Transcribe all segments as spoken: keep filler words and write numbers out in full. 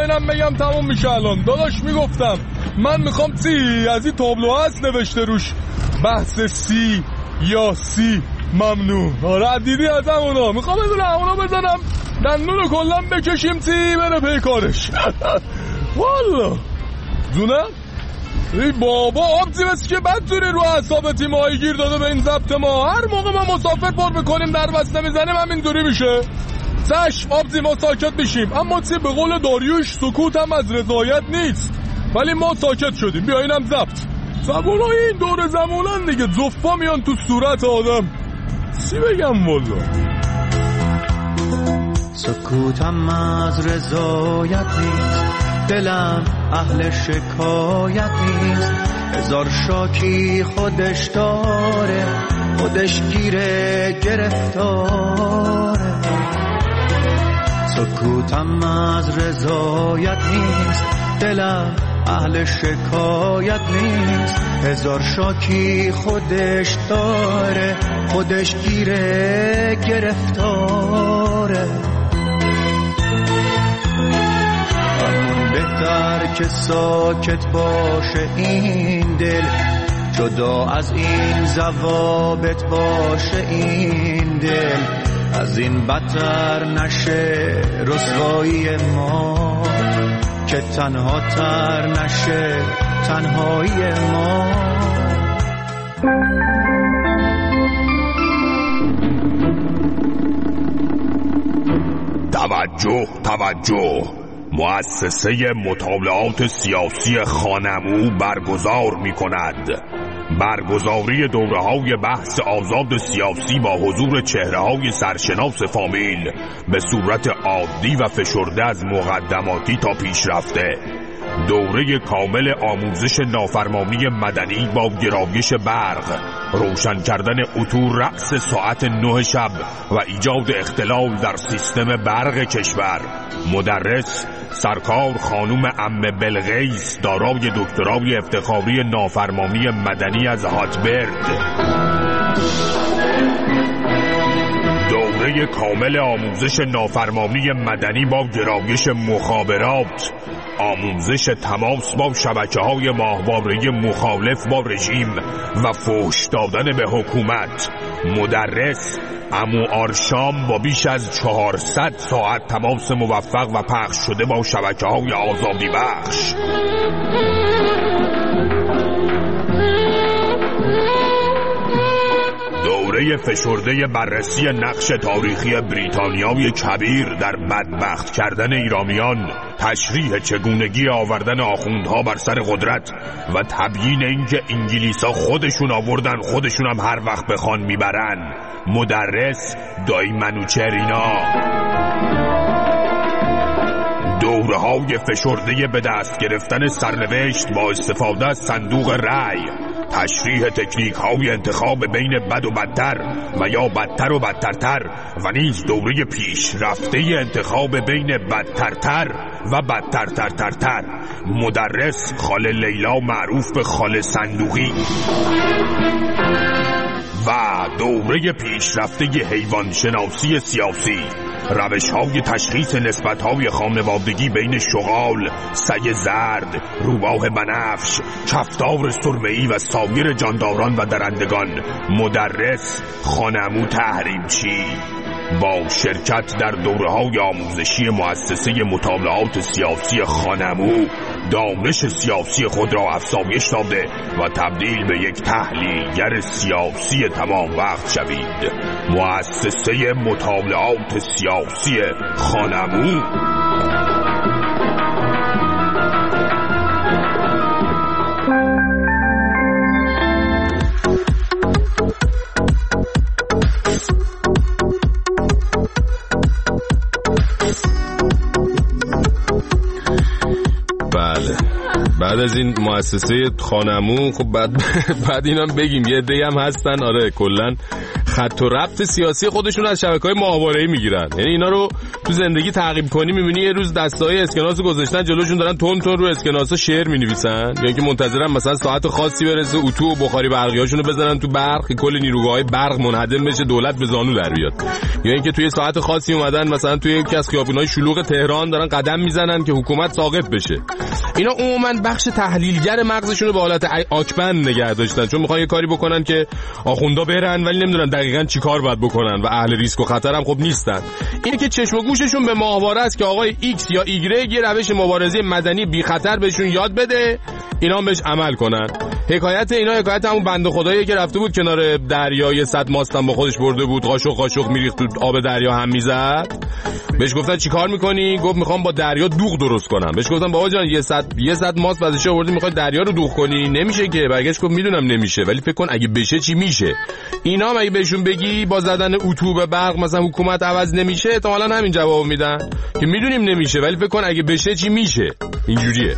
اینم بگم تموم میشه الان. داداش میگفتم من میخوام سی از این تابلو هست نوشته روش بحث سی یا سی ممنون. آره دیدی از همونا میخوام بدونم همونا بزنم دندون رو کلم بکشیم سی بره پی کارش. والا دونه ای بابا آبزی بسی که بدجوری رو اعصاب تیم هایی گیر داده به این ضبط ما. هر موقع ما مسافر پر بکنیم در بسته میزنیم همین دوری میشه. چشم آبزی ما ساکت میشیم، اما تی به قول داریوش سکوت هم از رضایت نیست. ولی ما ساکت شدیم. بیا اینم ضبط. زبونای این دور زمونن دیگه، زفا میان تو صورت آدم. چی بگم والا؟ سکوتم از رضایت نیست، دلم اهل شکایت نیست. هزار شاکی خودش داره، خودش گیره گرفتاره. سکوتم از رضایت نیست، دلم اهل شکایت نیست. هزار شاکی خودش داره، خودش گیره گرفتاره. همون بهتر که ساکت باشه این دل، جدا از این ضوابط باشه این دل. از این بدتر نشه رسوایی ما، که تنها تر نشه تنهایی ما. توجه توجه، مؤسسه مطالعات سیاسی خانمو برگزار می کند برگزاری دوره‌های بحث آزاد سیاسی با حضور چهره‌های سرشناس فامیل به صورت عادی و فشرده از مقدماتی تا پیشرفته. دوره کامل آموزش نافرمانی مدنی با گرایش برق، روشن کردن عطور رأس ساعت نه شب و ایجاد اختلال در سیستم برق کشور. مدرس سرکار خانم عمه بلقیس، دارای دکترای افتخاری نافرمانی مدنی از هاتبرد. دوره کامل آموزش نافرمانی مدنی با گرایش مخابرات، آموزش تماس با شبکه‌های ماهواره مخالف با رژیم و فحش دادن به حکومت. مدرس عمو آرشام با بیش از چهارصد ساعت تماس موفق و پخش شده با شبکه‌های آزادی بخش. دوره فشرده بررسی نقش تاریخی بریتانیای کبیر در بدبخت کردن ایرانیان، تشریح چگونگی آوردن آخوندها بر سر قدرت و تبیین اینکه انگلیسا خودشون آوردن خودشون هم هر وقت بخوان میبرن. مدرس دایی منوچرینا. دوره‌های فشرده به دست گرفتن سرنوشت با استفاده از صندوق رأی، تشریح تکنیک های انتخاب بین بد و بدتر و یا بدتر و بدترتر و نیز دوره پیش رفته انتخاب بین بدترتر و بدترترترتر. مدرس خاله لیلا معروف به خاله صندوقی. و دوره پیشرفته حیوان شناسی سیاسی، روش های تشخیص نسبت های خانوادگی بین شغال، سگ زرد، روباه بنفش، کفتار سرمه‌ای و سایر جانداران و درندگان. مدرس خانمو تحریمچی. با شرکت در دوره‌های آموزشی مؤسسه مطالعات سیاسی خانمو، دانش سیاسی خود را افزایش داده و تبدیل به یک تحلیلگر سیاسی تمام وقت شوید. مؤسسه مطالعات سیاسی خانمو. بعد از این مؤسسه خانمو، خب بعد بعد اینم بگیم یه عده‌ای هم هستن آره کلا خط و ربط سیاسی خودشون از شبکه‌های ماهواره‌ای میگیرن. یعنی اینا رو تو زندگی تعقیب کنی می‌بینی یه روز دستای اسکناس گذاشتن جلوشون دارن تون تون رو اسکناسا شعر می‌نویسن، یا اینکه منتظرن مثلا ساعت خاصی برسه اتو و بخاری برقیاشون رو بزنن تو برق که کل نیروگاه‌های برق منهدم بشه، دولت به زانو در بیاد. یا اینکه توی ساعت خاصی اومدن مثلا توی یکی از خیابون‌های شلوغ تهران دارن قدم میزنن که حکومت ساقط بشه. اینا عموما بخش تحلیلگر مغزشون رو به حالت آکبند نگه داشتن، چون میخوان یه کاری بکنن که آخوندا برن ولی نمیدونن دقیقاً چی کار باید بکنن و اهل ریسک و خطر هم خب نیستن. اینه که چشم و گوششون به ماهواره است که آقای ایکس یا ایگرگ یه روش مبارزه مدنی بی خطر بهشون یاد بده، اینا هم بهش عمل کنن. حکایت اینا حکایت همون بنده خدایی که رفته بود کنار دریای صد ماستم با خودش برده بود، قاشق قاشق میریخت تو آب دریا هم میزد. بهش گفتن چیکار میکنی؟ گفت میخوام با دریا دوغ درست کنم. بهش گفتن بابا جان یه صد یه صد ماست واسه آوردی میخوای دریا رو دوغ کنی؟ نمیشه که. برگشت گفت میدونم نمیشه ولی فکر کن اگه بشه چی میشه. اینا هم اگه بهشون بگی با زدن اتو به برق مثلا حکومت عوض نمیشه، احتمالاً همین جواب میدن که میدونیم نمیشه ولی فکر کن اگه بشه چی میشه. اینجوریه.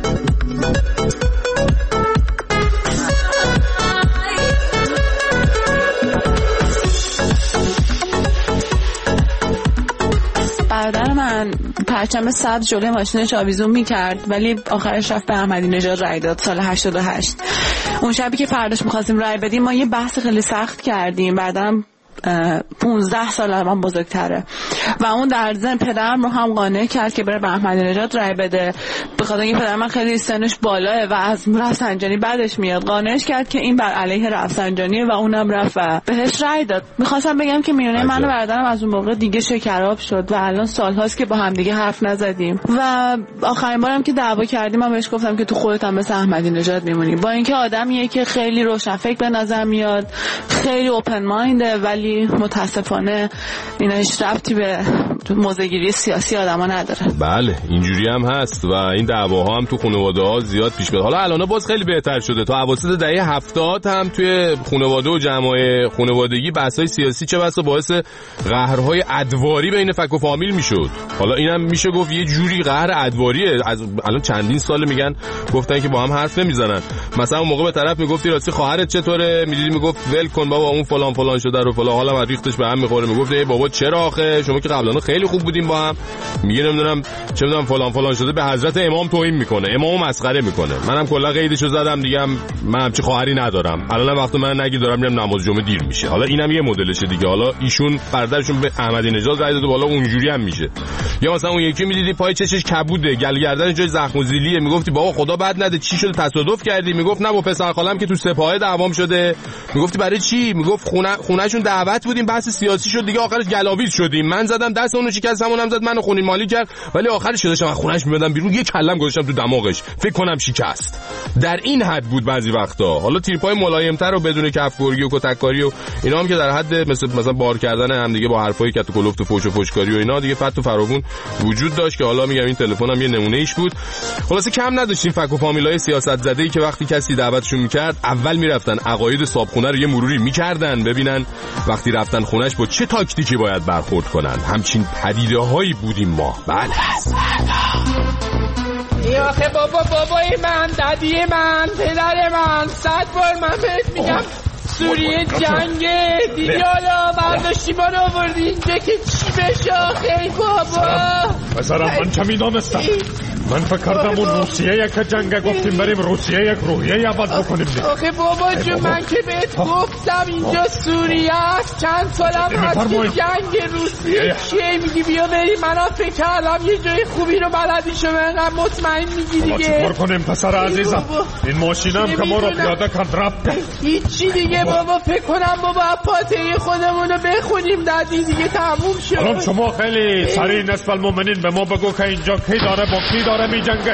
برادر من پرچم سبز جلوی ماشینش آویزون میکرد ولی آخرش رفت به احمدی نژاد رای داد سال هشتاد و هشت. اون شبی که فرداش میخواستیم رای بدیم ما یه بحث خیلی سخت کردیم. بعدم پونزده سال از من بزرگتره و اون در ضمن پدرم رو هم قانع کرد که بره به احمدی نژاد رای بده، به خاطر اینکه پدر من خیلی سنش بالاه و از رفسنجانی بعدش میاد. قانعش کرد که این بر علیه رفسنجانیه و اونم رفت و بهش رای داد. میخواستم بگم که میونه من و برادرم از اون موقع دیگه شکراب شد و الان سالهاست که با هم دیگه حرف نزدیم و آخرین بارم که دعوا کردیم من بهش گفتم که تو خودت هم مثل احمدی نژاد میمونی. با اینکه آدمیه که خیلی روشنفکر به نظر میاد، خیلی اوپن ماینده، ولی متاسفانه اینا هیچ ربطی به موضع‌گیری سیاسی آدما نداره. بله اینجوری هم هست و این دعواها هم تو خانواده‌ها زیاد پیش میاد. حالا الان باز خیلی بهتر شده. تا اواسط دهه هفتاد هم توی خانواده و جمعای خانوادگی بحث‌های سیاسی چه بسا باعث قهرهای ادواری بین فک و فامیل میشد. حالا اینم میشه گفت یه جوری قهر ادواریه. از الان چندین سال میگن گفتن که با هم حرف نمیزنن. مثلا اون موقع به طرف میگفتی راستی خواهرت چطوره؟ میدیدی میگفت ول کن بابا اون فلان فلان شده رو فلان، حالا ریختش به هم میخوره. میگفت ای بابا چرا آخه شما که قبلا خیلی خوب بودیم با هم. میگه نمیدونم چه میدونم فلان فلان شده، به حضرت امام توهین میکنه، امامو مسخره میکنه. منم کلا قیدشو زدم دیگه، من همچی خواهری ندارم. الان وقت من نگی دارم میرم نماز جمعه دیر میشه. حالا اینم یه مدلشه دیگه. حالا ایشون برادرشون به احمدی نژاد رای داده، بالا اونجوری هم میشه. یا مثلا اون یکی میدیدی پای چشش کبوده، گل گردن جای زخم و زیلیه، میگفتی بابا خدا بد نده چی شده تصادف کردی؟ میگفت نه با پسر خالم که تو سپاه دعوام شده. میگفتی برای چی؟ میگفت خونه خونهشون دعوت بودیم بحث سیاسی شد دیگه، آخرش گلاویز شدیم. من زدم دست اونو شکست، همونم زد منو خونین مالی کرد، ولی آخرش شداشم خونهش میادم بیرون یه کلم گذاشتم تو دماغش، فکر کنم شکست. در این حد بود بعضی وقتا. حالا تیرپای ملایمتر و بدون کفگرگی و کتککاری و اینا هم که در حد مثلا مثلا بار کردن هم دیگه با حرفای کت و کلفت و فوش و فوشکاری و اینا دیگه فت و فراوون وجود داشت که حالا میگم این تلفنم یه نمونه ایش بود. خلاصه کم نداشتیم فک و فامیلای سیاست زده‌ای که وقتی کسی دعوتشون میکرد اول میرفتن عقاید صابخونه رو یه مروری میکردن ببینن وقتی رفتن خونش با چه تاکتیکی باید برخورد کنن. همچین پدیده‌هایی بودیم ما. بله ای آخه بابا بابای من، ددی من، پدر من، صد بار من بهت میگم سوریه جنگه دیدی، حالا برداشتی من آوردی اینجا که چی بشه آخه ای بابا. بذارم من چه میدانستم، من فکر کردم اون روسیه یک جنگ گفتیم بریم روسیه یک روحیه عوض بکنیم. آخه بابا جو من که بهت گفتم اینجا سوریه است، چند سالم هست که جنگ روسیه چیه میگی بیا بریم. من فکر کردم یه جای خوبی رو بلدی شما انقدر مطمئن میگی دیگه. چیکار کنیم پسر عزیزم؟ این ماشینم که ما رو پیاده کند رفت. هیچی دیگه بابا، فکر کنم بابا پاتری خودمون رو بخونیم دادی دیگه تموم شد. الان شما خیلی سریع نصف المؤمنین به ما بگو که اینجا کی داره با کی داره می جنگه.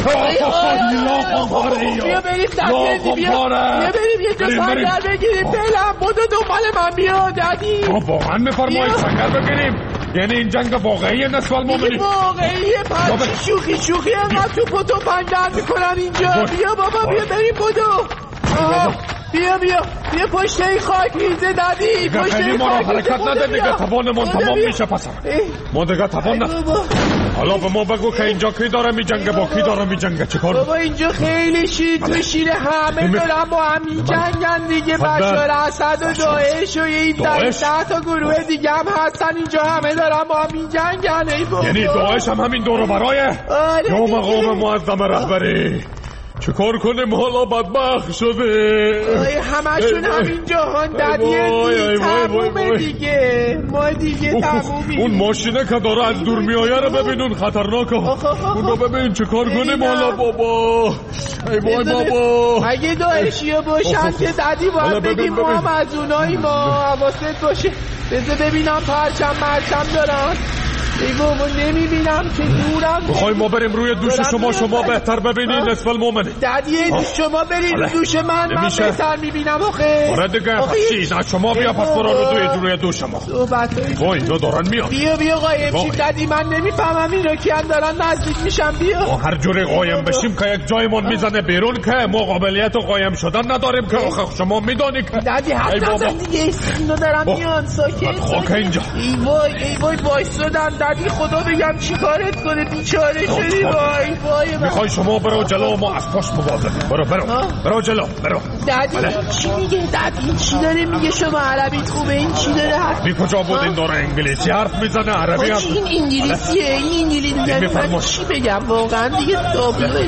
بیا بریم دادی، بیا بریم یه جا سنگر بگیریم. بلم بودو دنبال من بیا دادی. ما واقعا میفرمایید سنگر بگیریم؟ یعنی این جنگ واقعی نصف المؤمنین؟ واقعیه پس شوخی شوخی انقدر تو پتو پنجر میکنن اینجا. بیا بابا بیا بریم بودو. بیا بیا بیا پشت این خاک میزه دادی، پشت این خاک میزه. ما رو حرکت نده دیگه، توانمون تمام میشه پسر. ما دیگه توان نده. حالا به ما بگو که اینجا کی داره میجنگه با کی داره میجنگه چه کار؟ بابا اینجا خیلی شیر تو شیر همه دارن با هم میجنگن دیگه. بشار اسد و داعش و این ده تا گروه دیگه هم هستن اینجا همه دارن با هم میجنگن. ای بابا یعنی داعش هم همین دور و برایه؟ آره یا مقام معظم رهبری چه کار کنیم حالا بدبخت شده؟ آی همشون همین جهان ددیه تمومه دیگه. ما دیگه تمومیم. اون ماشینه که داره از دور میایه رو ببینون خطرناکه. اون رو ببین چه کار کنیم حالا بابا. ای وای بابا اگه داعشیه باشن که ددی باید بگیم ما هم از اونایی. ما حواست باشه. بذار ببینم پرچم مرچم دارن. ای بابا نمیبینم که دورم. بخوای ما بریم روی دوش شما شما بهتر ببینین نصف المومن. ددیه شما برید رو دوش من من بهتر میبینم. آخه آره دیگه چیز از شما بیا پس برا رو دوی روی دوش شما. وای اینا دارن میان. بیا بیا قایم شیم ددی. من نمیفهمم اینا کیان دارن نزدیک میشن. بیا هر جوری قایم بشیم که یک جایمون میزنه بیرون که ما قابلیت قایم شدن نداریم که آخه شما میدونی که ددی حتی دیگه اینا دارن میان. ساکت خاک اینجا. ای وای ای وای وایسادن ددی. خدا بگم چی کارت کنه بیچاره شدی. وای وای میخوای شما برو جلو ما از پشت مواظب. برو برو برو جلو برو. ددی چی میگه ددی؟ چی داره میگه؟ شما عربیت خوبه؟ این چی داره حرف؟ بی کجا بود این داره انگلیسی حرف میزنه عربی هم. این انگلیسیه این انگلیسی میگه. من چی بگم واقعا دیگه تابلوه.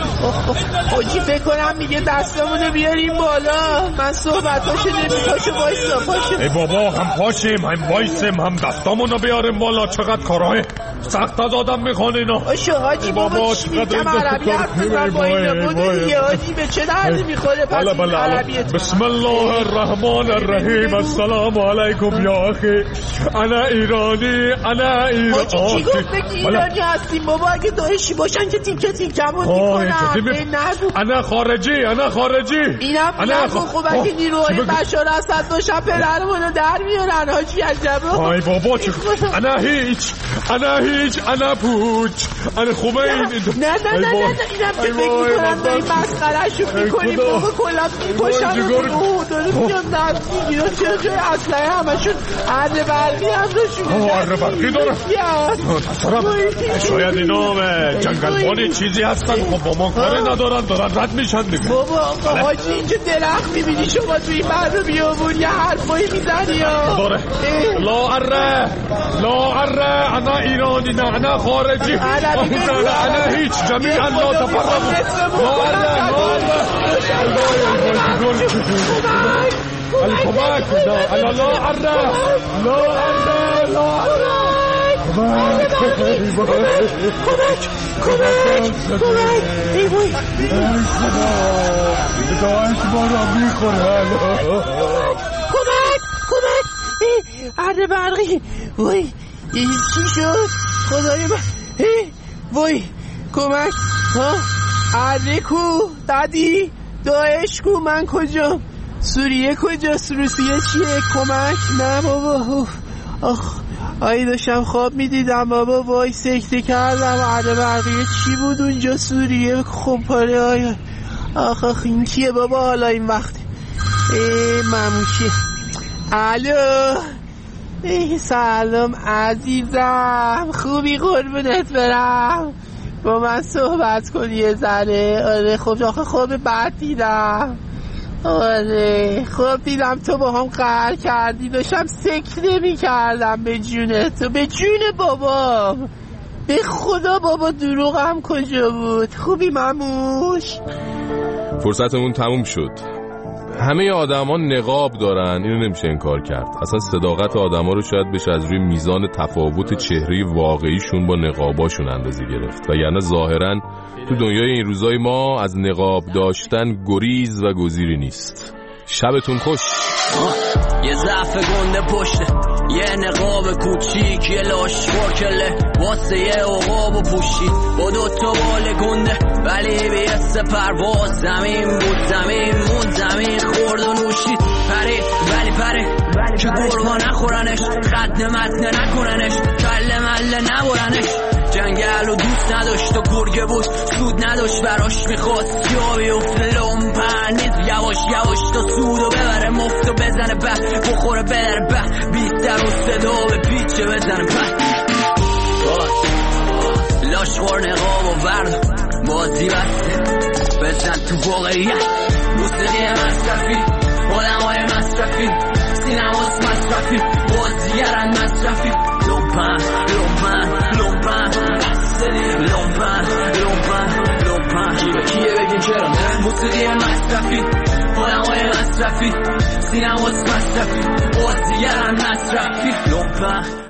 حاجی فکر کنم میگه دستمونو بیاریم بالا. من صحبتاشو نمیتاشو وایسا پاشو. ای بابا هم پاشیم هم وایسیم هم دستمونو بیاریم بالا. چقدر کارهای سخت از آدم میخوان اینا. آشو حاجی بابا چی میگم عربی حرف بزن با اینا. بودو دیگه حاجی به چه دردی میخوره پس این عربیت. بسم الله الرحمن الرحیم. السلام علیکم یا اخی انا ایرانی انا ایرانی. حاجی چی گفت بگی ایرانی هستیم بابا؟ اگه داعشی باشن که تیکه تیکمون میکنن. انا خارجی انا خارجی. اینم نگو. خوب اگه نیروهای بشار اسد باشن پدرمونو در میارن. حاجی عجبه. ای بابا چه انا هیچ انا هیچ انا پوچ انا خوبه این. نه نه نه نه اینم که فکر میکنم داریم مسخرهشو میکنیم. بابا کلا میپاشن و داره میان دست میگیرن. چرا جای اسلحه همشون اره برقی هم داشون. اره برقی داره شاید اینا جنگلبانی چیزی هستن. خب با ما کاری ندارن دارن رد میشن دیگه. بابا حاجی اینجا درخت میبینی شما توی بر رو بیابون یه حرفایی میزنی ها داره. لا اره لا اره انا ایرانی نه انا خارجی انا هیچ جمیعا لا تفرقوا. لا اره لا اره الکمک لا لا لا اره لا اره لا کمک کمک کمک. ای وای داعش ما رو میخوره. کمک کمک. اره برقی. وای چی شد خدای من؟ وای کمک. ها اره کو ددی؟ داعش کو؟ من کجا؟ سوریه کجاست؟ روسیه چیه؟ کمک. نه بابا آخ آی داشتم خواب میدیدم بابا. وای سکته کردم. اره برقیه چی بود اونجا؟ سوریه خمپاره. آی آخ آخ این کیه بابا حالا این وقت؟ ای مموشی. الو ای سلام عزیزم. خوبی قربونت برم؟ با من صحبت کنی یه ذره؟ آره خب آخه خواب بد دیدم. آره خواب دیدم تو با هم قهر کردی. داشتم سکته می کردم به جون تو به جون بابام. به خدا بابا دروغم کجا بود؟ خوبی مموش؟ فرصتمون تموم شد. همه آدم ها نقاب دارن. اینو نمیشه انکار کرد. اصلا صداقت آدم ها رو شاید بشه از روی میزان تفاوت چهره واقعیشون با نقاباشون اندازه گرفت. و یعنی ظاهرا تو دنیای این روزای ما از نقاب داشتن گریز و گزیری نیست. شبتون خوش. یه ضعف گنده پشته، یه نقاب کوچیک، یه لاش کله واسه یه عقاب و پوشید با دوتا بال گنده، ولی به یه سپرواز زمین بود، زمین مون، زمین خورد و نوشید، پرید ولی پره که گرگا نخورنش، خد متنه نکننش، کله مله نبرنش. جنگل و دوست نداشت و گرگه بود، سود نداشت براش، میخواست جا بیفته لومپن نیز، یواش یواش تا سودو ببره، مفتو بزنه به بخوره بدره به بیشتر و صدا به پیچه بزنه به لاش لاشخور نقاب و ورد بازی بسته بزن تو واقعیت موسیقی مصرفی آدمای مصرفی سینماس مصرفی بازیگرن مصرفی لومپن لومپن لومپن لومپن لومپن لومپن کی به کیه بگیم چرا نه موسیقی مصرفی آدمای مصرفی سینماس مصرفی بازیگرن مصرفی لومپن